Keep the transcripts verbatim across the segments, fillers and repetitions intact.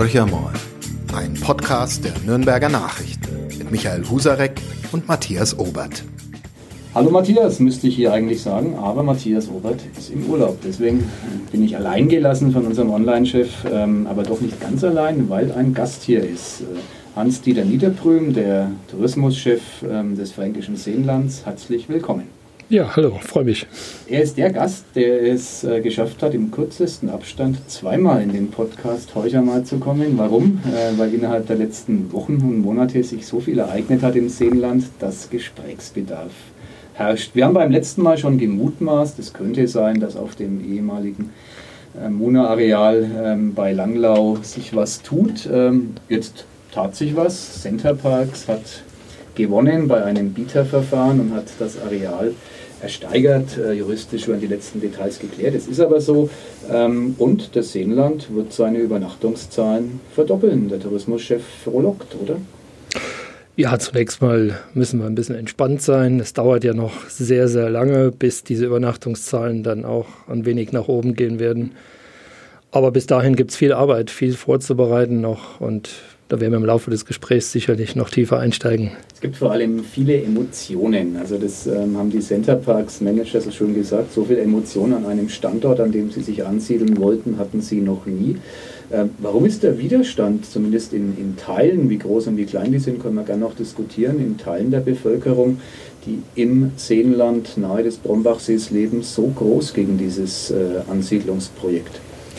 Horcher mal, ein Podcast der Nürnberger Nachrichten mit Michael Husarek und Matthias Obert. Hallo Matthias, müsste ich hier eigentlich sagen, aber Matthias Obert ist im Urlaub. Deswegen bin ich allein gelassen von unserem Online-Chef, ähm, aber doch nicht ganz allein, weil ein Gast hier ist. Hans-Dieter Niederprüm, der Tourismuschef ähm, des Fränkischen Seenlands. Herzlich willkommen. Ja, hallo, freue mich. Er ist der Gast, der es äh, geschafft hat, im kürzesten Abstand zweimal in den Podcast Horcher mal zu kommen. Warum? Äh, weil innerhalb der letzten Wochen und Monate sich so viel ereignet hat im Seenland, dass Gesprächsbedarf herrscht. Wir haben beim letzten Mal schon gemutmaßt, es könnte sein, dass auf dem ehemaligen äh, Muna-Areal ähm, bei Langlau sich was tut. Ähm, jetzt tat sich was. Center Parcs hat gewonnen bei einem Bieterverfahren und hat das Areal ersteigert. Äh, juristisch werden die letzten Details geklärt. Es ist aber so. Ähm, und das Seenland wird seine Übernachtungszahlen verdoppeln. Der Tourismuschef frohlockt, oder? Ja, zunächst mal müssen wir ein bisschen entspannt sein. Es dauert ja noch sehr, sehr lange, bis diese Übernachtungszahlen dann auch ein wenig nach oben gehen werden. Aber bis dahin gibt es viel Arbeit, viel vorzubereiten noch, und da werden wir im Laufe des Gesprächs sicherlich noch tiefer einsteigen. Es gibt vor allem viele Emotionen. Also das ähm, haben die Center Parcs Manager so schön gesagt. So viele Emotionen an einem Standort, an dem sie sich ansiedeln wollten, hatten sie noch nie. Ähm, warum ist der Widerstand, zumindest in, in Teilen, wie groß und wie klein die sind, können wir gerne noch diskutieren, in Teilen der Bevölkerung, die im Seenland nahe des Brombachsees leben, so groß gegen dieses äh, Ansiedlungsprojekt?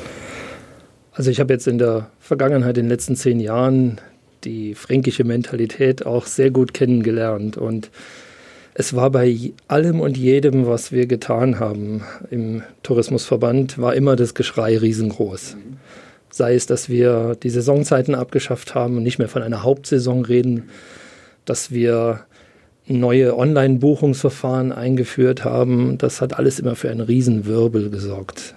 Also ich habe jetzt in der Vergangenheit, in den letzten zehn Jahren, die fränkische Mentalität auch sehr gut kennengelernt. Und es war bei allem und jedem, was wir getan haben im Tourismusverband, war immer das Geschrei riesengroß. Mhm. Sei es, dass wir die Saisonzeiten abgeschafft haben und nicht mehr von einer Hauptsaison reden, dass wir neue Online-Buchungsverfahren eingeführt haben. Das hat alles immer für einen Riesenwirbel gesorgt.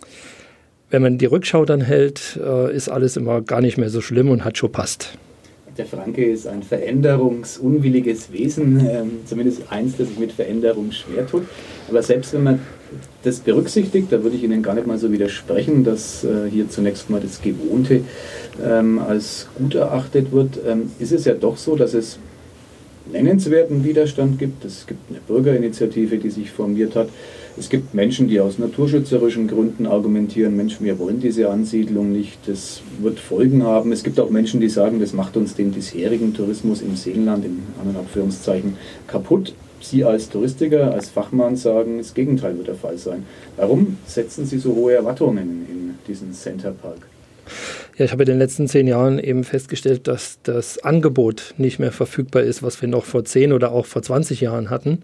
Wenn man die Rückschau dann hält, ist alles immer gar nicht mehr so schlimm und hat schon passt. Der Franke ist ein veränderungsunwilliges Wesen, ähm, zumindest eins, das sich mit Veränderung schwer tut. Aber selbst wenn man das berücksichtigt, da würde ich Ihnen gar nicht mal so widersprechen, dass äh, hier zunächst mal das Gewohnte ähm, als gut erachtet wird, ähm, ist es ja doch so, dass es nennenswerten Widerstand gibt. Es gibt eine Bürgerinitiative, die sich formiert hat. Es gibt Menschen, die aus naturschützerischen Gründen argumentieren, Mensch, wir wollen diese Ansiedlung nicht, das wird Folgen haben. Es gibt auch Menschen, die sagen, das macht uns den bisherigen Tourismus im Seenland, in anderen Anführungszeichen, kaputt. Sie als Touristiker, als Fachmann sagen, das Gegenteil wird der Fall sein. Warum setzen Sie so hohe Erwartungen in diesen Center Park? Ja, ich habe in den letzten zehn Jahren eben festgestellt, dass das Angebot nicht mehr verfügbar ist, was wir noch vor zehn oder auch vor zwanzig Jahren hatten.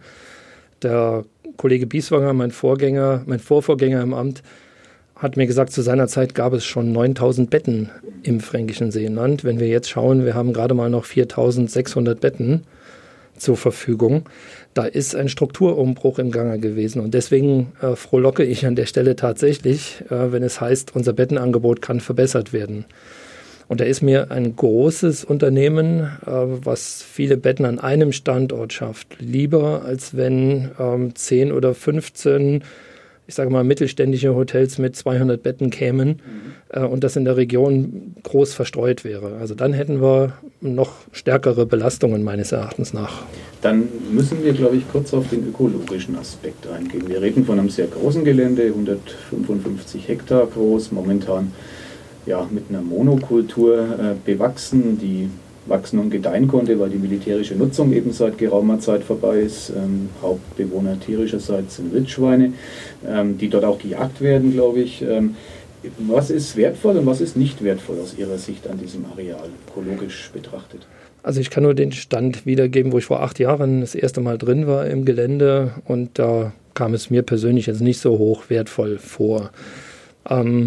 Der Kollege Bieswanger, mein Vorgänger, mein Vorvorgänger im Amt, hat mir gesagt, zu seiner Zeit gab es schon neuntausend Betten im Fränkischen Seenland. Wenn wir jetzt schauen, wir haben gerade mal noch viertausendsechshundert Betten zur Verfügung. Da ist ein Strukturumbruch im Gange gewesen. Und deswegen äh, frohlocke ich an der Stelle tatsächlich, äh, wenn es heißt, unser Bettenangebot kann verbessert werden. Und da ist mir ein großes Unternehmen, äh, was viele Betten an einem Standort schafft, lieber, als wenn ähm, zehn oder fünfzehn, ich sage mal, mittelständische Hotels mit zweihundert Betten kämen, mhm. äh, und das in der Region groß verstreut wäre. Also dann hätten wir noch stärkere Belastungen meines Erachtens nach. Dann müssen wir, glaube ich, kurz auf den ökologischen Aspekt eingehen. Wir reden von einem sehr großen Gelände, hundertfünfundfünfzig Hektar groß, momentan ja, mit einer Monokultur äh, bewachsen, die wachsen und gedeihen konnte, weil die militärische Nutzung eben seit geraumer Zeit vorbei ist. Ähm, Hauptbewohner tierischerseits sind Wildschweine, ähm, die dort auch gejagt werden, glaube ich. Ähm, was ist wertvoll und was ist nicht wertvoll aus Ihrer Sicht an diesem Areal, ökologisch betrachtet? Also ich kann nur den Stand wiedergeben, wo ich vor acht Jahren das erste Mal drin war im Gelände, und da kam es mir persönlich jetzt nicht so hoch wertvoll vor. Ähm,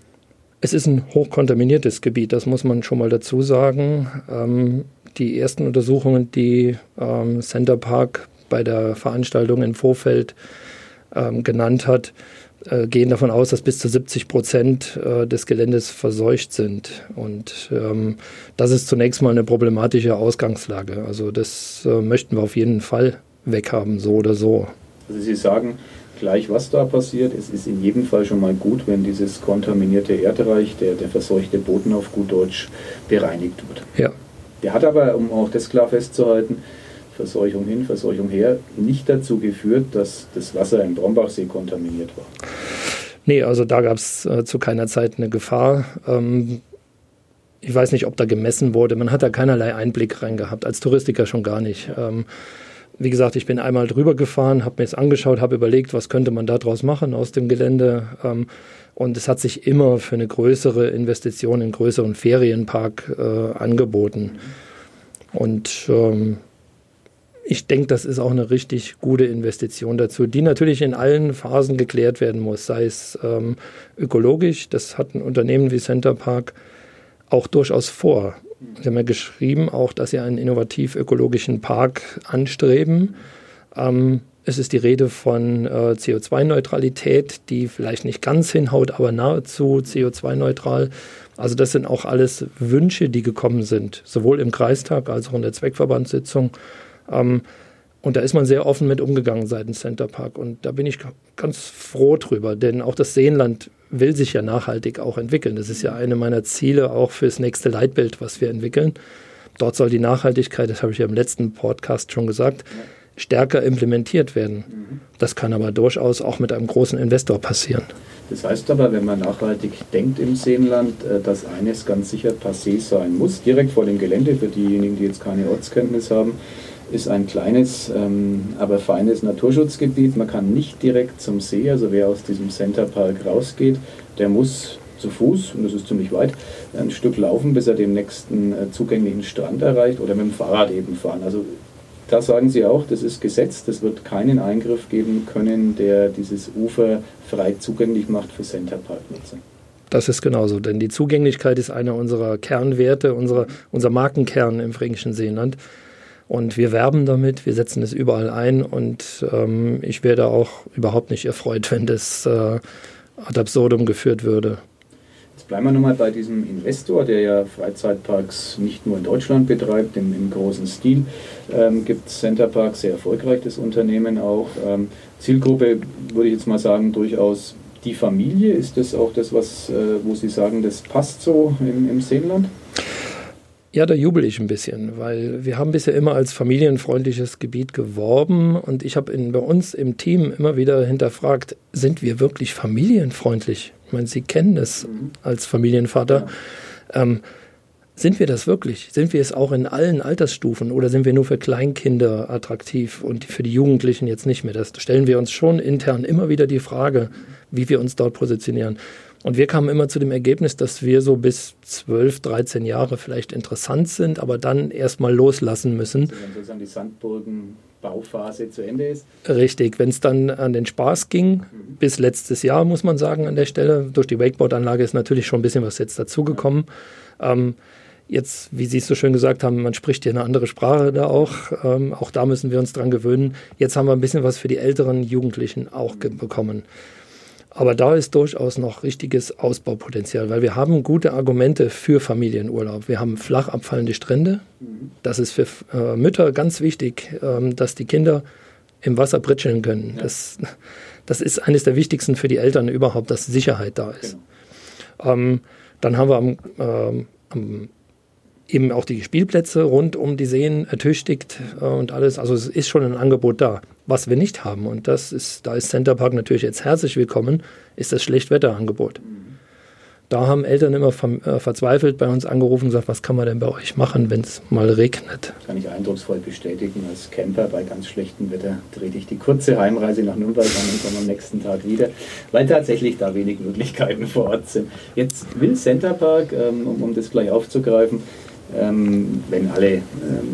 Es ist ein hochkontaminiertes Gebiet, das muss man schon mal dazu sagen. Ähm, die ersten Untersuchungen, die ähm, Center Parc bei der Veranstaltung im Vorfeld ähm, genannt hat, äh, gehen davon aus, dass bis zu siebzig Prozent äh, des Geländes verseucht sind. Und ähm, das ist zunächst mal eine problematische Ausgangslage. Also das äh, möchten wir auf jeden Fall weghaben, so oder so. Also Sie sagen, gleich was da passiert. Es ist in jedem Fall schon mal gut, wenn dieses kontaminierte Erdreich, der, der verseuchte Boden auf gut Deutsch, bereinigt wird. Ja. Der hat aber, um auch das klar festzuhalten, Verseuchung hin, Verseuchung her, nicht dazu geführt, dass das Wasser im Brombachsee kontaminiert war. Nee, also da gab es äh, zu keiner Zeit eine Gefahr. Ähm, ich weiß nicht, ob da gemessen wurde. Man hat da keinerlei Einblick rein gehabt, als Touristiker schon gar nicht. Ähm, wie gesagt, ich bin einmal drüber gefahren, habe mir es angeschaut, habe überlegt, was könnte man da draus machen aus dem Gelände. Ähm, und es hat sich immer für eine größere Investition in einen größeren Ferienpark äh, angeboten. Und ähm, ich denke, das ist auch eine richtig gute Investition dazu, die natürlich in allen Phasen geklärt werden muss, sei es ähm, ökologisch, das hat ein Unternehmen wie Center Park auch durchaus vor. Sie haben ja geschrieben auch, dass sie einen innovativ-ökologischen Park anstreben. Ähm, es ist die Rede von äh, C O zwei Neutralität, die vielleicht nicht ganz hinhaut, aber nahezu C O zwei neutral. Also das sind auch alles Wünsche, die gekommen sind, sowohl im Kreistag als auch in der Zweckverbandssitzung. Um, und da ist man sehr offen mit umgegangen seitens Center Park. Und da bin ich ganz froh drüber, denn auch das Seenland will sich ja nachhaltig auch entwickeln. Das ist ja eine meiner Ziele auch fürs nächste Leitbild, was wir entwickeln. Dort soll die Nachhaltigkeit, das habe ich ja im letzten Podcast schon gesagt, stärker implementiert werden. Das kann aber durchaus auch mit einem großen Investor passieren. Das heißt aber, wenn man nachhaltig denkt im Seenland, dass eines ganz sicher passé sein muss, direkt vor dem Gelände, für diejenigen, die jetzt keine Ortskenntnis haben, ist ein kleines, ähm, aber feines Naturschutzgebiet. Man kann nicht direkt zum See, also wer aus diesem Center Park rausgeht, der muss zu Fuß, und das ist ziemlich weit, ein Stück laufen, bis er den nächsten äh, zugänglichen Strand erreicht oder mit dem Fahrrad eben fahren. Also da sagen Sie auch, das ist Gesetz, das wird keinen Eingriff geben können, der dieses Ufer frei zugänglich macht für Center Park-Nutzer. Das ist genauso, denn die Zugänglichkeit ist einer unserer Kernwerte, unserer, unser Markenkern im Fränkischen Seenland. Und wir werben damit, wir setzen es überall ein und ähm, ich wäre da auch überhaupt nicht erfreut, wenn das äh, ad absurdum geführt würde. Jetzt bleiben wir nochmal bei diesem Investor, der ja Freizeitparks nicht nur in Deutschland betreibt, im, im großen Stil. Ähm, gibt Center Park, sehr erfolgreich, das Unternehmen auch. Ähm, Zielgruppe, würde ich jetzt mal sagen, durchaus die Familie. Ist das auch das, was, äh, wo Sie sagen, das passt so im, im Seenland? Ja, da jubel ich ein bisschen, weil wir haben bisher immer als familienfreundliches Gebiet geworben und ich habe bei uns im Team immer wieder hinterfragt, sind wir wirklich familienfreundlich? Ich meine, Sie kennen das als Familienvater. Ja. Ähm, sind wir das wirklich? Sind wir es auch in allen Altersstufen oder sind wir nur für Kleinkinder attraktiv und für die Jugendlichen jetzt nicht mehr? Das stellen wir uns schon intern immer wieder die Frage, wie wir uns dort positionieren. Und wir kamen immer zu dem Ergebnis, dass wir so bis zwölf, dreizehn Jahre vielleicht interessant sind, aber dann erstmal loslassen müssen. Also wenn sozusagen die Sandburgen-Bauphase zu Ende ist? Richtig, wenn es dann an den Spaß ging, mhm. bis letztes Jahr, muss man sagen, an der Stelle. Durch die Wakeboard-Anlage ist natürlich schon ein bisschen was jetzt dazugekommen. Ja. Ähm, jetzt, wie Sie es so schön gesagt haben, man spricht hier eine andere Sprache da auch. Ähm, auch da müssen wir uns dran gewöhnen. Jetzt haben wir ein bisschen was für die älteren Jugendlichen auch mhm. bekommen. Aber da ist durchaus noch richtiges Ausbaupotenzial, weil wir haben gute Argumente für Familienurlaub. Wir haben flach abfallende Strände. Das ist für äh, Mütter ganz wichtig, ähm, dass die Kinder im Wasser pritscheln können. Ja. Das, das ist eines der wichtigsten für die Eltern überhaupt, dass Sicherheit da ist. Genau. Ähm, dann haben wir am, ähm, am eben auch die Spielplätze rund um die Seen ertüchtigt äh, und alles. Also es ist schon ein Angebot da. Was wir nicht haben, und das ist, da ist Center Park natürlich jetzt herzlich willkommen, ist das Schlechtwetterangebot. Mhm. Da haben Eltern immer ver- äh, verzweifelt bei uns angerufen und gesagt, was kann man denn bei euch machen, wenn es mal regnet? Das kann ich eindrucksvoll bestätigen. Als Camper bei ganz schlechtem Wetter trete ich die kurze Heimreise nach Nürnberg an und komme am nächsten Tag wieder, weil tatsächlich da wenig Möglichkeiten vor Ort sind. Jetzt will Center Park, ähm, um, um das gleich aufzugreifen, Ähm, wenn alle ähm,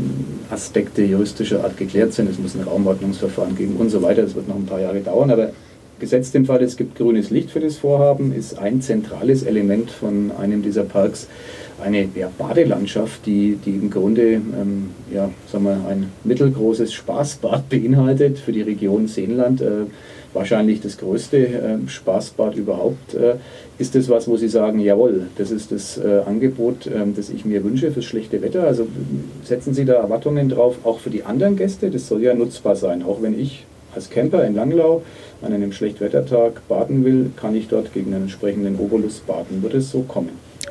Aspekte juristischer Art geklärt sind, es muss ein Raumordnungsverfahren geben und so weiter, das wird noch ein paar Jahre dauern, aber gesetzt im Fall, es gibt grünes Licht für das Vorhaben, ist ein zentrales Element von einem dieser Parks eine ja, Badelandschaft, die, die im Grunde ähm, ja, sagen wir, ein mittelgroßes Spaßbad beinhaltet für die Region Seenland. Äh, wahrscheinlich das größte äh, Spaßbad überhaupt. Äh, ist das was, wo Sie sagen, jawohl, das ist das äh, Angebot, äh, das ich mir wünsche fürs schlechte Wetter? Also setzen Sie da Erwartungen drauf, auch für die anderen Gäste? Das soll ja nutzbar sein, auch wenn ich als Camper in Langlau an einem Schlechtwettertag baden will, kann ich dort gegen einen entsprechenden Obolus baden. Wird es so kommen?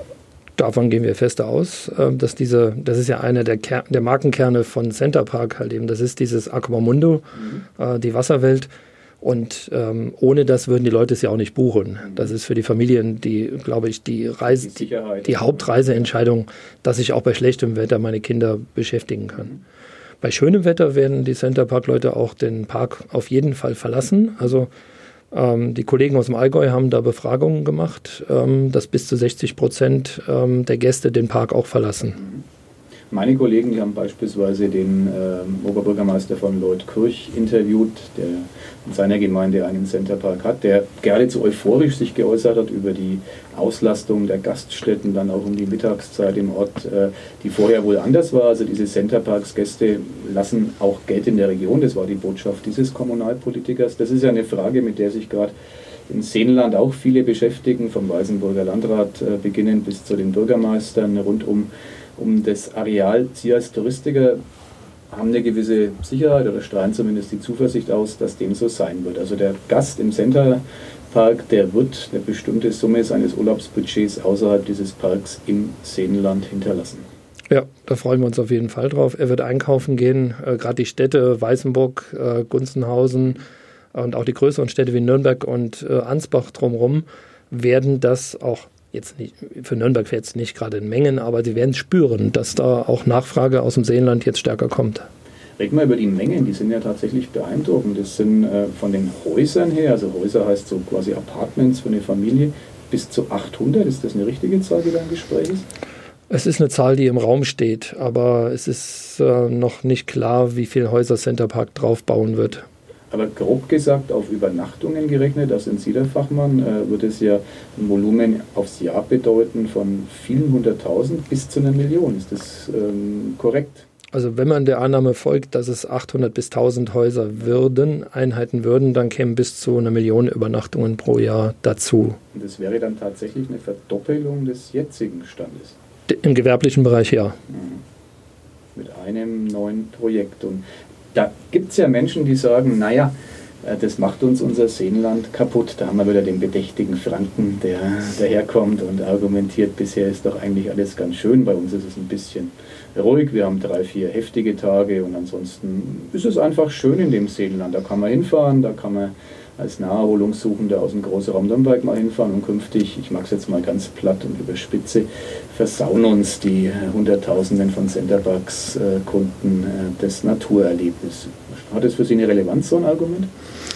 Davon gehen wir fest aus, dass diese, das ist ja einer der, Ker- der Markenkerne von Center Park halt eben, das ist dieses Aquamundo, mhm. die Wasserwelt. Und ähm, ohne das würden die Leute es ja auch nicht buchen. Das ist für die Familien, die, glaube ich, die, Reise, die, die Hauptreiseentscheidung, dass ich auch bei schlechtem Wetter meine Kinder beschäftigen kann. Mhm. Bei schönem Wetter werden die Center Park-Leute auch den Park auf jeden Fall verlassen. Also ähm, die Kollegen aus dem Allgäu haben da Befragungen gemacht, ähm, dass bis zu sechzig Prozent ähm, der Gäste den Park auch verlassen. Mhm. Meine Kollegen, die haben beispielsweise den äh, Oberbürgermeister von Leutkirch interviewt, der in seiner Gemeinde einen Center Park hat, der geradezu euphorisch sich geäußert hat über die Auslastung der Gaststätten, dann auch um die Mittagszeit im Ort, äh, die vorher wohl anders war. Also diese Center Parks Gäste lassen auch Geld in der Region, das war die Botschaft dieses Kommunalpolitikers. Das ist ja eine Frage, mit der sich gerade im Seenland auch viele beschäftigen, vom Weißenburger Landrat äh, beginnend bis zu den Bürgermeistern rund um um das Areal. Sie als Touristiker haben eine gewisse Sicherheit oder strahlen zumindest die Zuversicht aus, dass dem so sein wird. Also der Gast im Center Park, der wird eine bestimmte Summe seines Urlaubsbudgets außerhalb dieses Parks im Seenland hinterlassen. Ja, da freuen wir uns auf jeden Fall drauf. Er wird einkaufen gehen, äh, gerade die Städte Weißenburg, äh, Gunzenhausen und auch die größeren Städte wie Nürnberg und äh, Ansbach drumherum werden das auch jetzt nicht, für Nürnberg jetzt nicht gerade in Mengen, aber sie werden spüren, dass da auch Nachfrage aus dem Seenland jetzt stärker kommt. Reden wir über die Mengen, die sind ja tatsächlich beeindruckend. Das sind äh, von den Häusern her, also Häuser heißt so quasi Apartments für eine Familie, bis zu achthundert. Ist das eine richtige Zahl, die da im Gespräch ist? Es ist eine Zahl, die im Raum steht, aber es ist äh, noch nicht klar, wie viele Häuser Center Park draufbauen wird. Aber grob gesagt, auf Übernachtungen gerechnet, da sind Sie der Fachmann, äh, würde es ja ein Volumen aufs Jahr bedeuten von vielen hunderttausend bis zu einer Million. Ist das ähm, korrekt? Also wenn man der Annahme folgt, dass es achthundert bis tausend Häuser würden, Einheiten würden, dann kämen bis zu einer Million Übernachtungen pro Jahr dazu. Und das wäre dann tatsächlich eine Verdoppelung des jetzigen Standes? Im gewerblichen Bereich, ja. Mhm. Mit einem neuen Projekt. Und da gibt es ja Menschen, die sagen, naja, das macht uns unser Seenland kaputt. Da haben wir wieder den bedächtigen Franken, der daherkommt und argumentiert, bisher ist doch eigentlich alles ganz schön. Bei uns ist es ein bisschen ruhig. Wir haben drei, vier heftige Tage und ansonsten ist es einfach schön in dem Seenland. Da kann man hinfahren, da kann man als Naherholungssuchender aus dem Großraum Nürnberg mal hinfahren und künftig, ich mag es jetzt mal ganz platt und überspitze, versauen uns die Hunderttausenden von Center Parks äh, Kunden äh, das Naturerlebnis. Hat das für Sie eine Relevanz, so ein Argument?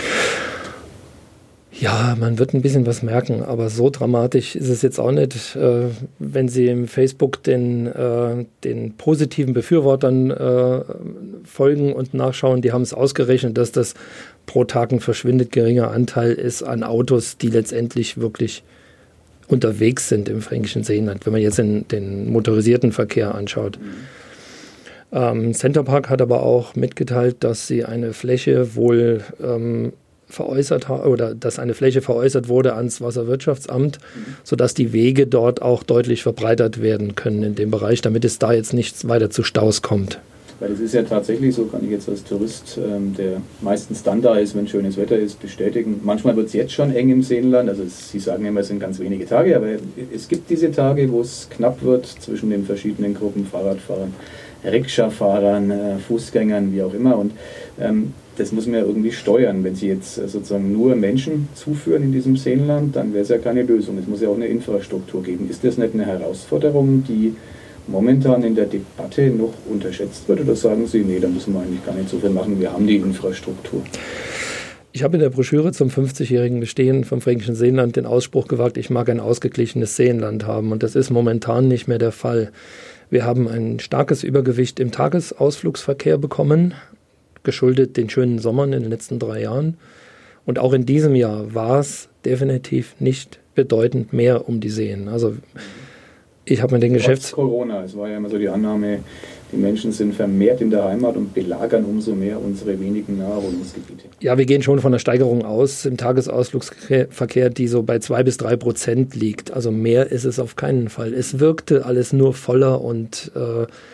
Ja, man wird ein bisschen was merken, aber so dramatisch ist es jetzt auch nicht. Äh, wenn Sie im Facebook den, äh, den positiven Befürwortern äh, folgen und nachschauen, die haben es ausgerechnet, dass das pro Tag ein verschwindend geringer Anteil ist an Autos, die letztendlich wirklich unterwegs sind im Fränkischen Seenland, wenn man jetzt den, den motorisierten Verkehr anschaut. Mhm. Ähm, Center Park hat aber auch mitgeteilt, dass sie eine Fläche wohl ähm, veräußert haben oder dass eine Fläche veräußert wurde ans Wasserwirtschaftsamt, mhm. sodass die Wege dort auch deutlich verbreitert werden können in dem Bereich, damit es da jetzt nicht weiter zu Staus kommt. Weil es ist ja tatsächlich so, kann ich jetzt als Tourist, ähm, der meistens dann da ist, wenn schönes Wetter ist, bestätigen. Manchmal wird es jetzt schon eng im Seenland, also es, Sie sagen immer, es sind ganz wenige Tage, aber es gibt diese Tage, wo es knapp wird zwischen den verschiedenen Gruppen, Fahrradfahrern, Rikscha-Fahrern, äh, Fußgängern, wie auch immer. Und ähm, das muss man ja irgendwie steuern. Wenn Sie jetzt äh, sozusagen nur Menschen zuführen in diesem Seenland, dann wäre es ja keine Lösung. Es muss ja auch eine Infrastruktur geben. Ist das nicht eine Herausforderung, die momentan in der Debatte noch unterschätzt wird? Oder sagen Sie, nee, da müssen wir eigentlich gar nicht so viel machen, wir haben die Infrastruktur? Ich habe in der Broschüre zum fünfzigjährigen Bestehen vom Fränkischen Seenland den Ausspruch gewagt, ich mag ein ausgeglichenes Seenland haben. Und das ist momentan nicht mehr der Fall. Wir haben ein starkes Übergewicht im Tagesausflugsverkehr bekommen, geschuldet den schönen Sommern in den letzten drei Jahren. Und auch in diesem Jahr war es definitiv nicht bedeutend mehr um die Seen. Also ich habe mir den Geschäfts... Corona, es war ja immer so die Annahme, die Menschen sind vermehrt in der Heimat und belagern umso mehr unsere wenigen Naherholungsgebiete. Ja, wir gehen schon von einer Steigerung aus im Tagesausflugsverkehr, die so bei zwei bis drei Prozent liegt. Also mehr ist es auf keinen Fall. Es wirkte alles nur voller und, äh,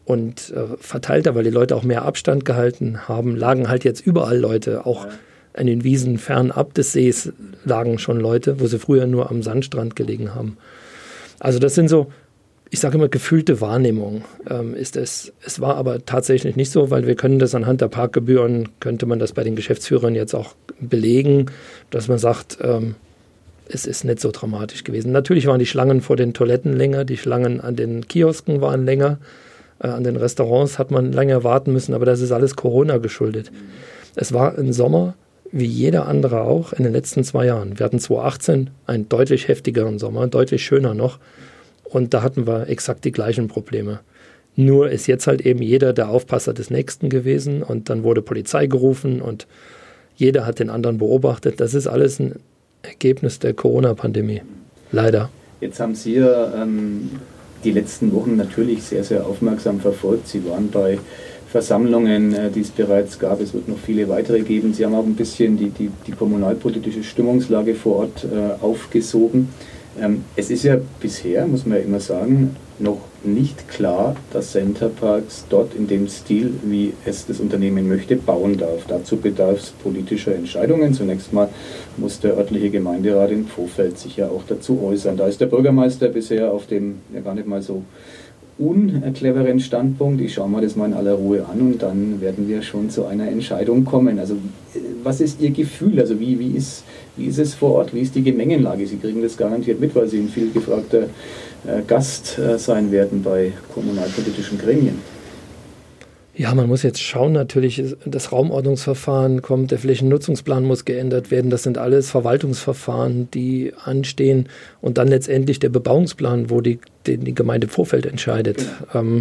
und äh, verteilter, weil die Leute auch mehr Abstand gehalten haben, lagen halt jetzt überall Leute, auch ja. an den Wiesen fernab des Sees lagen schon Leute, wo sie früher nur am Sandstrand gelegen haben. Also das sind so, ich sage immer, gefühlte Wahrnehmung ähm, ist es. Es war aber tatsächlich nicht so, weil wir können das anhand der Parkgebühren, könnte man das bei den Geschäftsführern jetzt auch belegen, dass man sagt, ähm, es ist nicht so dramatisch gewesen. Natürlich waren die Schlangen vor den Toiletten länger, die Schlangen an den Kiosken waren länger, äh, an den Restaurants hat man länger warten müssen, aber das ist alles Corona geschuldet. Mhm. Es war ein Sommer, wie jeder andere auch, in den letzten zwei Jahren. Wir hatten zweitausendachtzehn einen deutlich heftigeren Sommer, deutlich schöner noch. Und da hatten wir exakt die gleichen Probleme. Nur ist jetzt halt eben jeder der Aufpasser des Nächsten gewesen und dann wurde Polizei gerufen und jeder hat den anderen beobachtet. Das ist alles ein Ergebnis der Corona-Pandemie. Leider. Jetzt haben Sie ja ähm, die letzten Wochen natürlich sehr, sehr aufmerksam verfolgt. Sie waren bei Versammlungen, äh, die es bereits gab. Es wird noch viele weitere geben. Sie haben auch ein bisschen die, die, die kommunalpolitische Stimmungslage vor Ort äh, aufgesogen. Ähm, es ist ja bisher, muss man ja immer sagen, noch nicht klar, dass Center Parcs dort in dem Stil, wie es das Unternehmen möchte, bauen darf. Dazu bedarf es politischer Entscheidungen. Zunächst mal muss der örtliche Gemeinderat in Pfofeld sich ja auch dazu äußern. Da ist der Bürgermeister bisher auf dem ja gar nicht mal so uncleveren Standpunkt. Ich schaue mir das mal in aller Ruhe an und dann werden wir schon zu einer Entscheidung kommen. Also was ist Ihr Gefühl? Also wie, wie, ist, wie ist es vor Ort? Wie ist die Gemengenlage? Sie kriegen das garantiert mit, weil Sie ein viel gefragter äh, Gast äh, sein werden bei kommunalpolitischen Gremien. Ja, man muss jetzt schauen, natürlich, das Raumordnungsverfahren kommt, der Flächennutzungsplan muss geändert werden. Das sind alles Verwaltungsverfahren, die anstehen. Und dann letztendlich der Bebauungsplan, wo die, die, die Gemeinde Pfofeld entscheidet. Genau. Ähm,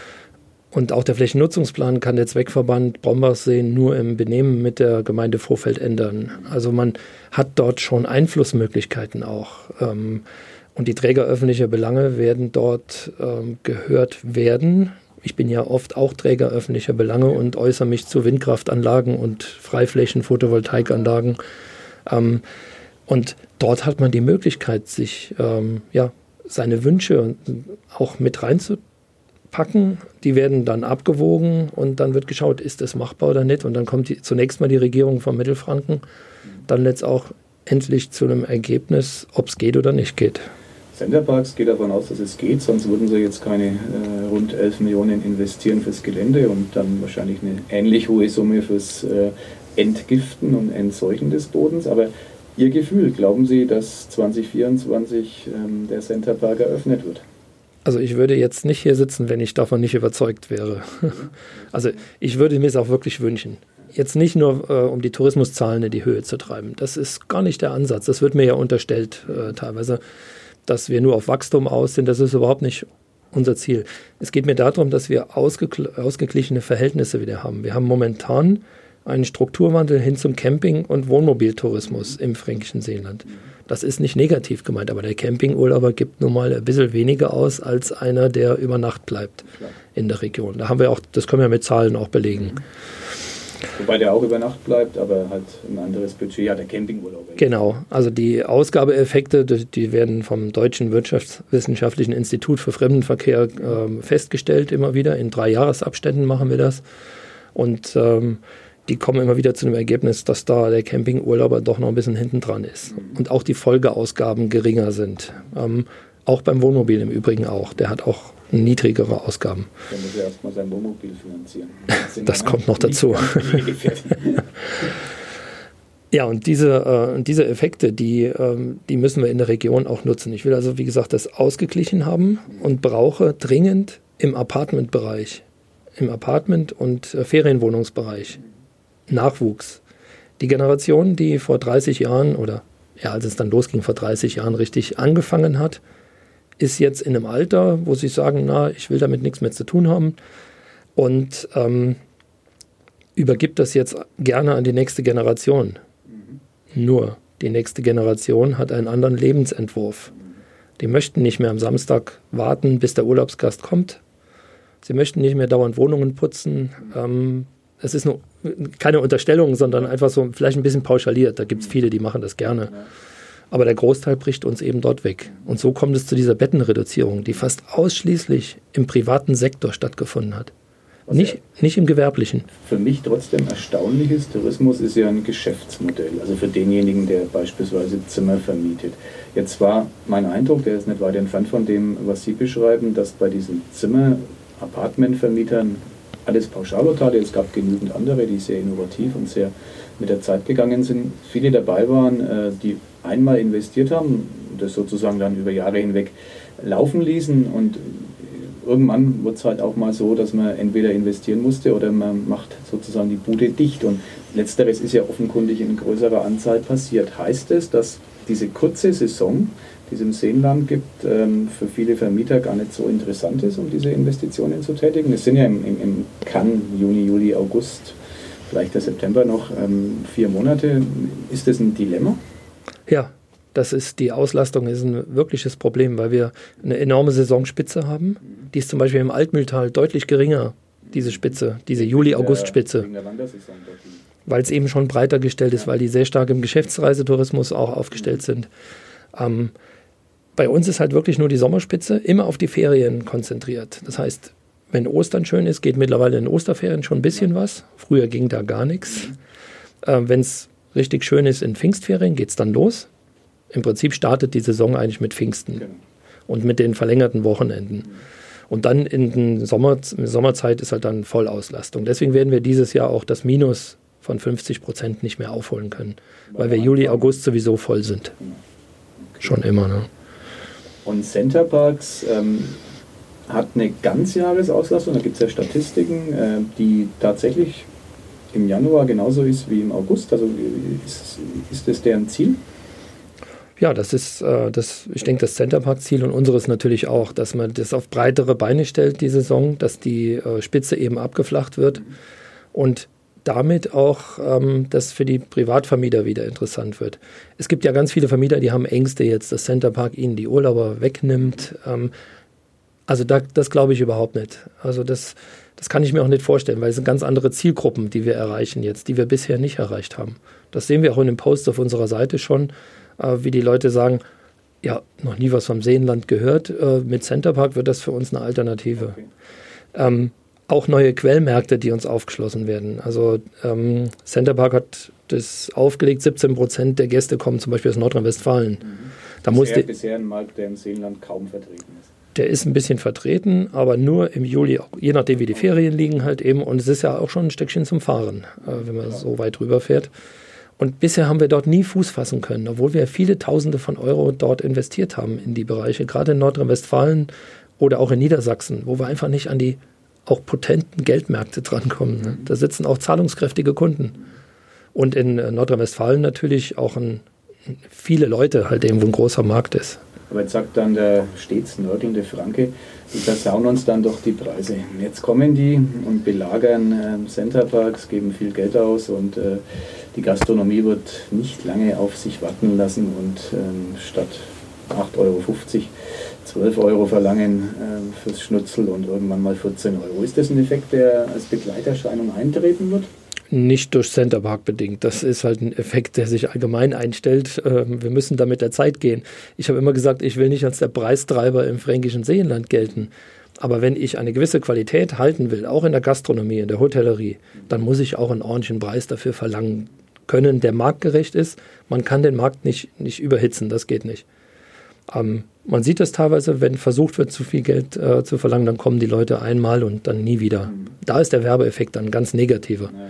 und auch der Flächennutzungsplan kann der Zweckverband Brombachsee nur im Benehmen mit der Gemeinde Pfofeld ändern. Also man hat dort schon Einflussmöglichkeiten auch. Ähm, und die Träger öffentlicher Belange werden dort ähm, gehört werden. Ich bin ja oft auch Träger öffentlicher Belange und äußere mich zu Windkraftanlagen und Freiflächen, Photovoltaikanlagen. Ähm, und dort hat man die Möglichkeit, sich ähm, ja, seine Wünsche auch mit reinzupacken. Die werden dann abgewogen und dann wird geschaut, ist das machbar oder nicht. Und dann kommt die, zunächst mal die Regierung von Mittelfranken, dann letzt auch endlich zu einem Ergebnis, ob es geht oder nicht geht. Center Parcs geht davon aus, dass es geht, sonst würden sie jetzt keine äh, rund elf Millionen investieren fürs Gelände und dann wahrscheinlich eine ähnlich hohe Summe fürs äh, Entgiften und Entseuchen des Bodens. Aber Ihr Gefühl, glauben Sie, dass zwanzig vierundzwanzig ähm, der Center Park eröffnet wird? Also ich würde jetzt nicht hier sitzen, wenn ich davon nicht überzeugt wäre. Also ich würde mir es auch wirklich wünschen. Jetzt nicht nur, äh, um die Tourismuszahlen in die Höhe zu treiben. Das ist gar nicht der Ansatz. Das wird mir ja unterstellt äh, teilweise, dass wir nur auf Wachstum aus sind. Das ist überhaupt nicht unser Ziel. Es geht mir darum, dass wir ausgegl- ausgeglichene Verhältnisse wieder haben. Wir haben momentan einen Strukturwandel hin zum Camping- und Wohnmobiltourismus im fränkischen Seeland. Das ist nicht negativ gemeint, aber der Campingurlauber gibt nun mal ein bisschen weniger aus als einer, der über Nacht bleibt in der Region. Da haben wir auch, das können wir mit Zahlen auch belegen. Wobei der auch über Nacht bleibt, aber halt ein anderes Budget hat, der Campingurlaub. Genau, also die Ausgabeeffekte, die werden vom Deutschen Wirtschaftswissenschaftlichen Institut für Fremdenverkehr äh, festgestellt, immer wieder. In drei Jahresabständen machen wir das. Und ähm, die kommen immer wieder zu dem Ergebnis, dass da der Campingurlauber doch noch ein bisschen hinten dran ist. Und auch die Folgeausgaben geringer sind. Ähm, auch beim Wohnmobil im Übrigen auch. Der hat auch niedrigere Ausgaben. Dann muss er erstmal sein Wohnmobil finanzieren. Das, das kommt noch dazu. Ja, und diese, äh, diese Effekte, die, ähm, die müssen wir in der Region auch nutzen. Ich will also, wie gesagt, das ausgeglichen haben und brauche dringend im Apartmentbereich, im Apartment- und äh, Ferienwohnungsbereich Nachwuchs. Die Generation, die vor dreißig Jahren oder ja, als es dann losging, vor dreißig Jahren richtig angefangen hat, ist jetzt in einem Alter, wo sie sagen, na, ich will damit nichts mehr zu tun haben und ähm, übergibt das jetzt gerne an die nächste Generation. Mhm. Nur die nächste Generation hat einen anderen Lebensentwurf. Die möchten nicht mehr am Samstag warten, bis der Urlaubsgast kommt. Sie möchten nicht mehr dauernd Wohnungen putzen. Ähm, es ist nur keine Unterstellung, sondern einfach so vielleicht ein bisschen pauschaliert. Da gibt es viele, die machen das gerne. Aber der Großteil bricht uns eben dort weg. Und so kommt es zu dieser Bettenreduzierung, die fast ausschließlich im privaten Sektor stattgefunden hat. Nicht, nicht im gewerblichen. Für mich trotzdem erstaunlich ist, Tourismus ist ja ein Geschäftsmodell, also für denjenigen, der beispielsweise Zimmer vermietet. Jetzt war mein Eindruck, der ist nicht weit entfernt von dem, was Sie beschreiben, dass bei diesen Zimmer-Apartmentvermietern alles Pauschalurteile, es gab genügend andere, die sehr innovativ und sehr mit der Zeit gegangen sind, viele dabei waren, die einmal investiert haben, das sozusagen dann über Jahre hinweg laufen ließen und irgendwann wird es halt auch mal so, dass man entweder investieren musste oder man macht sozusagen die Bude dicht. Und letzteres ist ja offenkundig in größerer Anzahl passiert. Heißt es, dass diese kurze Saison, die es im Seenland gibt, für viele Vermieter gar nicht so interessant ist, um diese Investitionen zu tätigen? Es sind ja im, im, im Cannes, Juni, Juli, August, vielleicht der September noch ähm, vier Monate. Ist das ein Dilemma? Ja. Das ist, die Auslastung ist ein wirkliches Problem, weil wir eine enorme Saisonspitze haben. Die ist zum Beispiel im Altmühltal deutlich geringer, diese Spitze, diese Juli-August-Spitze. Weil es eben schon breiter gestellt ist, weil die sehr stark im Geschäftsreisetourismus auch aufgestellt sind. Ähm, bei uns ist halt wirklich nur die Sommerspitze, immer auf die Ferien konzentriert. Das heißt, wenn Ostern schön ist, geht mittlerweile in Osterferien schon ein bisschen was. Früher ging da gar nichts. Äh, wenn es richtig schön ist in Pfingstferien, geht es dann los. Im Prinzip startet die Saison eigentlich mit Pfingsten genau. und mit den verlängerten Wochenenden. Mhm. Und dann in der Sommer, Sommerzeit ist halt dann Vollauslastung. Deswegen werden wir dieses Jahr auch das Minus von fünfzig Prozent nicht mehr aufholen können, weil wir Juli, August sowieso voll sind. Okay. Schon immer. Ne? Und Centerparks ähm, hat eine Ganzjahresauslastung, da gibt es ja Statistiken, äh, die tatsächlich im Januar genauso ist wie im August. Also ist, ist das deren Ziel? Ja, das ist, äh, das, ich denke, das Centerpark-Ziel und unseres natürlich auch, dass man das auf breitere Beine stellt, die Saison, dass die äh, Spitze eben abgeflacht wird und damit auch ähm, das für die Privatvermieter wieder interessant wird. Es gibt ja ganz viele Vermieter, die haben Ängste jetzt, dass Centerpark ihnen die Urlauber wegnimmt. Ähm, also da, das glaube ich überhaupt nicht. Also das, das kann ich mir auch nicht vorstellen, weil es sind ganz andere Zielgruppen, die wir erreichen jetzt, die wir bisher nicht erreicht haben. Das sehen wir auch in den Posts auf unserer Seite schon, wie die Leute sagen, ja, noch nie was vom Seenland gehört. Äh, mit Centerpark wird das für uns eine Alternative. Okay. Ähm, auch neue Quellmärkte, die uns aufgeschlossen werden. Also ähm, Centerpark hat das aufgelegt, siebzehn Prozent der Gäste kommen zum Beispiel aus Nordrhein-Westfalen. Mhm. Da bisher, musste, bisher ein Markt, der im Seenland kaum vertreten ist. Der ist ein bisschen vertreten, aber nur im Juli, je nachdem wie die Ferien liegen halt eben. Und es ist ja auch schon ein Stückchen zum Fahren, äh, wenn man ja. so weit rüber fährt. Und bisher haben wir dort nie Fuß fassen können, obwohl wir viele Tausende von Euro dort investiert haben in die Bereiche, gerade in Nordrhein-Westfalen oder auch in Niedersachsen, wo wir einfach nicht an die auch potenten Geldmärkte drankommen. Ne? Da sitzen auch zahlungskräftige Kunden. Und in Nordrhein-Westfalen natürlich auch ein, viele Leute, halt eben, wo ein großer Markt ist. Aber jetzt sagt dann der stets nörgelnde Franke, die versauen uns dann doch die Preise. Jetzt kommen die und belagern äh, Centerparks, geben viel Geld aus und äh, die Gastronomie wird nicht lange auf sich warten lassen und ähm, statt acht Euro fünfzig, zwölf Euro verlangen äh, fürs Schnitzel und irgendwann mal vierzehn Euro. Ist das ein Effekt, der als Begleiterscheinung eintreten wird? Nicht durch Centerpark bedingt. Das ist halt ein Effekt, der sich allgemein einstellt. Wir müssen da mit der Zeit gehen. Ich habe immer gesagt, ich will nicht als der Preistreiber im fränkischen Seenland gelten. Aber wenn ich eine gewisse Qualität halten will, auch in der Gastronomie, in der Hotellerie, dann muss ich auch einen ordentlichen Preis dafür verlangen können, der marktgerecht ist. Man kann den Markt nicht, nicht überhitzen, das geht nicht. Ähm, man sieht das teilweise, wenn versucht wird, zu viel Geld äh, zu verlangen, dann kommen die Leute einmal und dann nie wieder. Mhm. Da ist der Werbeeffekt dann ganz negativer. Ja.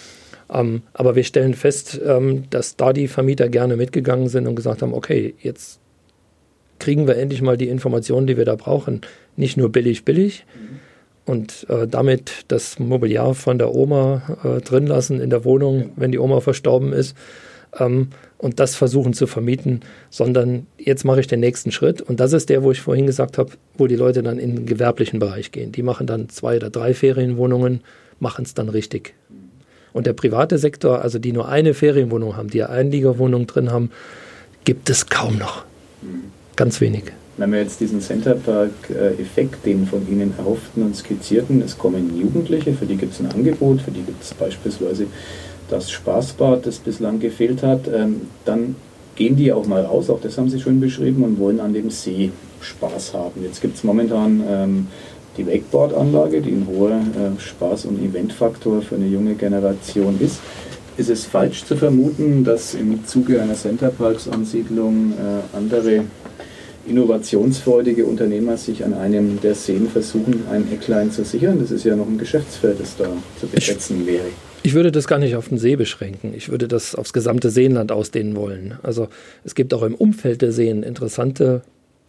Ähm, aber wir stellen fest, ähm, dass da die Vermieter gerne mitgegangen sind und gesagt haben, okay, jetzt kriegen wir endlich mal die Informationen, die wir da brauchen. Nicht nur billig, billig mhm. und äh, damit das Mobiliar von der Oma äh, drin lassen in der Wohnung, ja. wenn die Oma verstorben ist ähm, und das versuchen zu vermieten, sondern jetzt mache ich den nächsten Schritt und das ist der, wo ich vorhin gesagt habe, wo die Leute dann in den gewerblichen Bereich gehen. Die machen dann zwei oder drei Ferienwohnungen, machen es dann richtig. Und der private Sektor, also die nur eine Ferienwohnung haben, die Einliegerwohnung drin haben, gibt es kaum noch. Mhm. Ganz wenig. Wenn wir jetzt diesen Centerpark-Effekt, den von Ihnen erhofften und skizzierten, es kommen Jugendliche, für die gibt es ein Angebot, für die gibt es beispielsweise das Spaßbad, das bislang gefehlt hat, ähm, dann gehen die auch mal raus, auch das haben Sie schön beschrieben, und wollen an dem See Spaß haben. Jetzt gibt es momentan ähm, die Wakeboard-Anlage, die ein hoher äh, Spaß- und Eventfaktor für eine junge Generation ist. Ist es falsch zu vermuten, dass im Zuge einer Centerparks-Ansiedlung äh, andere innovationsfreudige Unternehmer sich an einem der Seen versuchen, ein Ecklein zu sichern? Das ist ja noch ein Geschäftsfeld, das da zu besetzen wäre. Ich würde das gar nicht auf den See beschränken. Ich würde das aufs gesamte Seenland ausdehnen wollen. Also es gibt auch im Umfeld der Seen interessante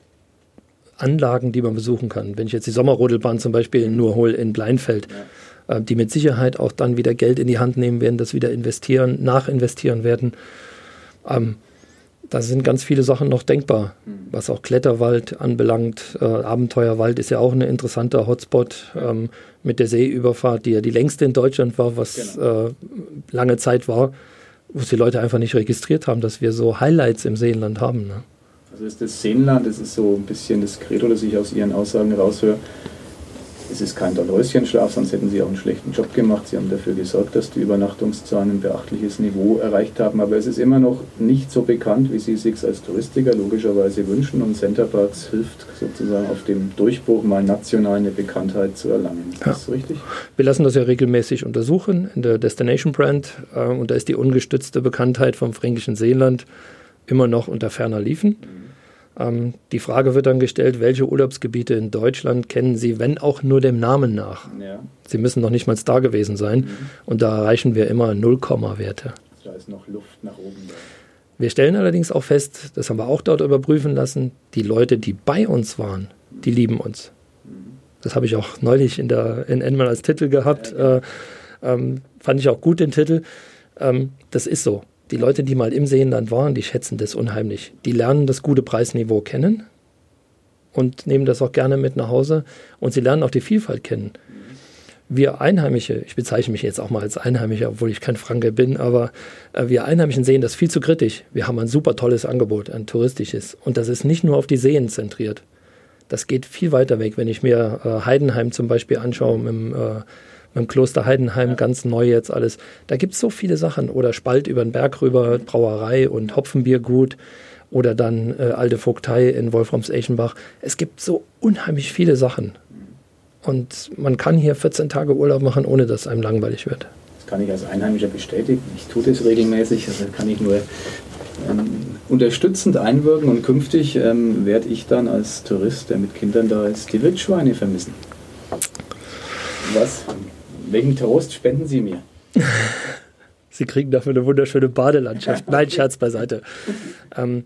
Anlagen, die man besuchen kann. Wenn ich jetzt die Sommerrodelbahn zum Beispiel nur hole in Bleinfeld, ja. äh, die mit Sicherheit auch dann wieder Geld in die Hand nehmen werden, das wieder investieren, nachinvestieren werden. Ähm, da sind ganz viele Sachen noch denkbar, mhm. was auch Kletterwald anbelangt. Äh, Abenteuerwald ist ja auch ein interessanter Hotspot ähm, mit der Seeüberfahrt, die ja die längste in Deutschland war, was genau. äh, lange Zeit war, wo es die Leute einfach nicht registriert haben, dass wir so Highlights im Seenland haben. Ne? Also ist das Seenland, das ist so ein bisschen das Credo, das ich aus Ihren Aussagen raushöre. Es ist kein Dornröschenschlaf, sonst hätten Sie auch einen schlechten Job gemacht. Sie haben dafür gesorgt, dass die Übernachtungszahlen ein beachtliches Niveau erreicht haben. Aber es ist immer noch nicht so bekannt, wie Sie es sich als Touristiker logischerweise wünschen. Und Centerparks hilft sozusagen auf dem Durchbruch mal national eine Bekanntheit zu erlangen. Ist ja. das richtig? Wir lassen das ja regelmäßig untersuchen in der Destination Brand. Und da ist die ungestützte Bekanntheit vom fränkischen Seenland immer noch unter ferner Liefen. Ähm, die Frage wird dann gestellt, welche Urlaubsgebiete in Deutschland kennen Sie, wenn auch nur dem Namen nach? Ja. Sie müssen noch nicht mal da gewesen sein. Mhm. Und da erreichen wir immer Null-Komma-Werte. Da ist noch Luft nach oben. Da. Wir stellen allerdings auch fest, das haben wir auch dort überprüfen lassen, die Leute, die bei uns waren, die lieben uns. Mhm. Das habe ich auch neulich in der N N mal als Titel gehabt. Ja, äh, ähm, fand ich auch gut, den Titel. Ähm, das ist so. Die Leute, die mal im Seenland waren, die schätzen das unheimlich. Die lernen das gute Preisniveau kennen und nehmen das auch gerne mit nach Hause. Und sie lernen auch die Vielfalt kennen. Wir Einheimische, ich bezeichne mich jetzt auch mal als Einheimischer, obwohl ich kein Franke bin, aber äh, wir Einheimischen sehen das viel zu kritisch. Wir haben ein super tolles Angebot, ein touristisches. Und das ist nicht nur auf die Seen zentriert. Das geht viel weiter weg. Wenn ich mir äh, Heidenheim zum Beispiel anschaue, mit dem, äh, mit dem Kloster Heidenheim, ja. ganz neu jetzt alles. Da gibt es so viele Sachen. Oder Spalt über den Berg rüber, Brauerei und Hopfenbiergut. Oder dann äh, Alte Vogtei in Wolframs-Eschenbach. Es gibt so unheimlich viele Sachen. Und man kann hier vierzehn Tage Urlaub machen, ohne dass einem langweilig wird. Das kann ich als Einheimischer bestätigen. Ich tue das regelmäßig, also kann ich nur ähm, unterstützend einwirken. Und künftig ähm, werde ich dann als Tourist, der mit Kindern da ist, die Wildschweine vermissen. Was? Welchen Trost spenden Sie mir? Sie kriegen dafür eine wunderschöne Badelandschaft. Nein, Scherz beiseite. Ähm,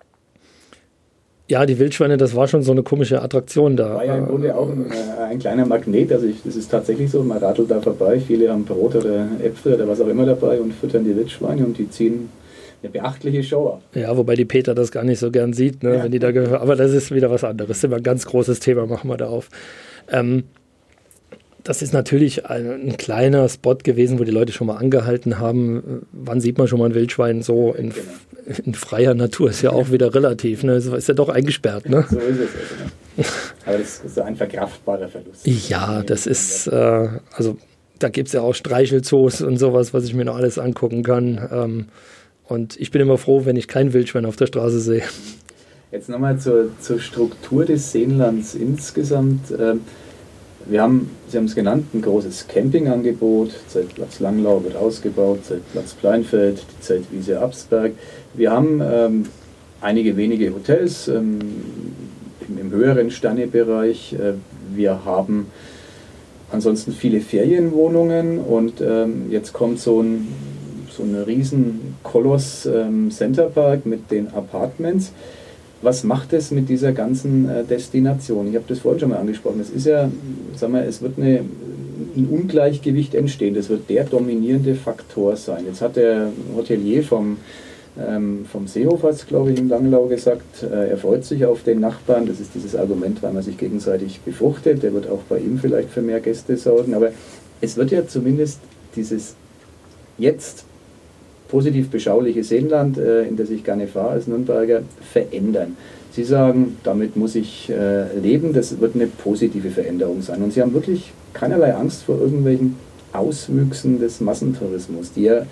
ja, die Wildschweine, das war schon so eine komische Attraktion da. War ja im Grunde auch ein, äh, ein kleiner Magnet. Also ich, das ist tatsächlich so, man radelt da vorbei. Viele haben Brot oder Äpfel oder was auch immer dabei und füttern die Wildschweine und die ziehen eine beachtliche Show ab. Ja, wobei die Peter das gar nicht so gern sieht, ne, ja. wenn die da gehören. Aber das ist wieder was anderes. Das ist immer ein ganz großes Thema, machen wir da auf. Ähm, Das ist natürlich ein, ein kleiner Spot gewesen, wo die Leute schon mal angehalten haben. Wann sieht man schon mal ein Wildschwein so in, genau. in freier Natur? Ist ja auch wieder relativ. Ne? Ist ja doch eingesperrt. Ne? So ist es. Also. Aber das ist so ein verkraftbarer Verlust. Ja, das ist, äh, also da gibt es ja auch Streichelzoos und sowas, was ich mir noch alles angucken kann. Ähm, und ich bin immer froh, wenn ich kein Wildschwein auf der Straße sehe. Jetzt nochmal zur, zur Struktur des Seenlands insgesamt. Ähm, Wir haben, Sie haben es genannt, ein großes Campingangebot. Zeltplatz Langlau wird ausgebaut, Zeltplatz Pleinfeld, die Zeltwiese Absberg. Wir haben ähm, einige wenige Hotels ähm, im, im höheren Sternebereich. Äh, wir haben ansonsten viele Ferienwohnungen und ähm, jetzt kommt so ein, so ein riesen Koloss ähm, Centerpark mit den Apartments. Was macht es mit dieser ganzen äh, Destination? Ich habe das vorhin schon mal angesprochen. Es ist ja, sagen wir, es wird eine, ein Ungleichgewicht entstehen. Das wird der dominierende Faktor sein. Jetzt hat der Hotelier vom, ähm, vom Seehof, glaube ich, in Langlau gesagt, äh, er freut sich auf den Nachbarn. Das ist dieses Argument, weil man sich gegenseitig befruchtet. Der wird auch bei ihm vielleicht für mehr Gäste sorgen. Aber es wird ja zumindest dieses jetzt positiv beschauliche Seenland, äh, in das ich gerne fahre als Nürnberger, verändern. Sie sagen, damit muss ich äh, leben, das wird eine positive Veränderung sein. Und Sie haben wirklich keinerlei Angst vor irgendwelchen Auswüchsen des Massentourismus, die ja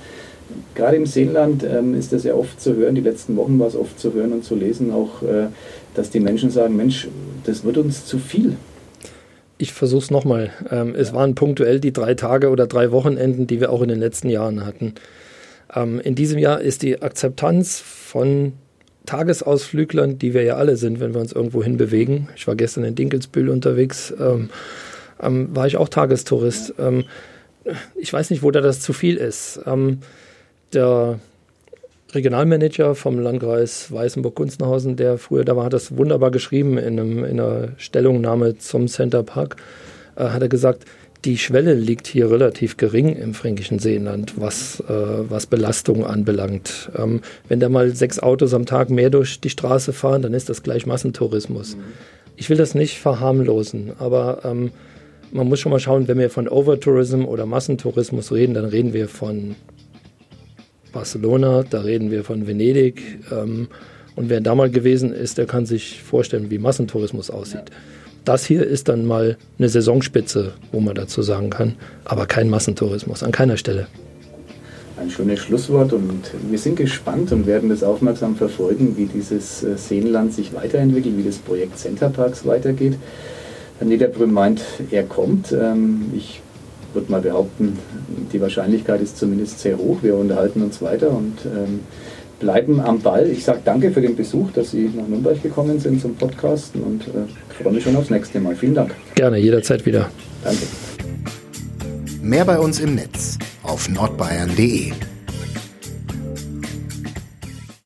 gerade im Seenland ähm, ist das ja oft zu hören, die letzten Wochen war es oft zu hören und zu lesen auch, äh, dass die Menschen sagen, Mensch, das wird uns zu viel. Ich versuche es nochmal. Ähm, es waren punktuell die drei Tage oder drei Wochenenden, die wir auch in den letzten Jahren hatten. Ähm, in diesem Jahr ist die Akzeptanz von Tagesausflüglern, die wir ja alle sind, wenn wir uns irgendwo hinbewegen. Ich war gestern in Dinkelsbühl unterwegs, ähm, ähm, war ich auch Tagestourist. Ähm, ich weiß nicht, wo da das zu viel ist. Ähm, der Regionalmanager vom Landkreis Weißenburg-Gunzenhausen, der früher da war, hat das wunderbar geschrieben in, einem, in einer Stellungnahme zum Center Park, äh, hat er gesagt, die Schwelle liegt hier relativ gering im fränkischen Seenland, was, äh, was Belastung anbelangt. Ähm, wenn da mal sechs Autos am Tag mehr durch die Straße fahren, dann ist das gleich Massentourismus. Mhm. Ich will das nicht verharmlosen, aber ähm, man muss schon mal schauen, wenn wir von Overtourism oder Massentourismus reden, dann reden wir von Barcelona, da reden wir von Venedig. Ähm, und wer da mal gewesen ist, der kann sich vorstellen, wie Massentourismus aussieht. Das hier ist dann mal eine Saisonspitze, wo man dazu sagen kann, aber kein Massentourismus, an keiner Stelle. Ein schönes Schlusswort und wir sind gespannt und werden das aufmerksam verfolgen, wie dieses Seenland sich weiterentwickelt, wie das Projekt Centerparks weitergeht. Herr Niederbrüm meint, er kommt. Ich würde mal behaupten, die Wahrscheinlichkeit ist zumindest sehr hoch. Wir unterhalten uns weiter und ähm, bleiben am Ball. Ich sage danke für den Besuch, dass Sie nach Nürnberg gekommen sind zum Podcasten und äh, freue mich schon aufs nächste Mal. Vielen Dank. Gerne, jederzeit wieder. Danke. Mehr bei uns im Netz auf nordbayern punkt de.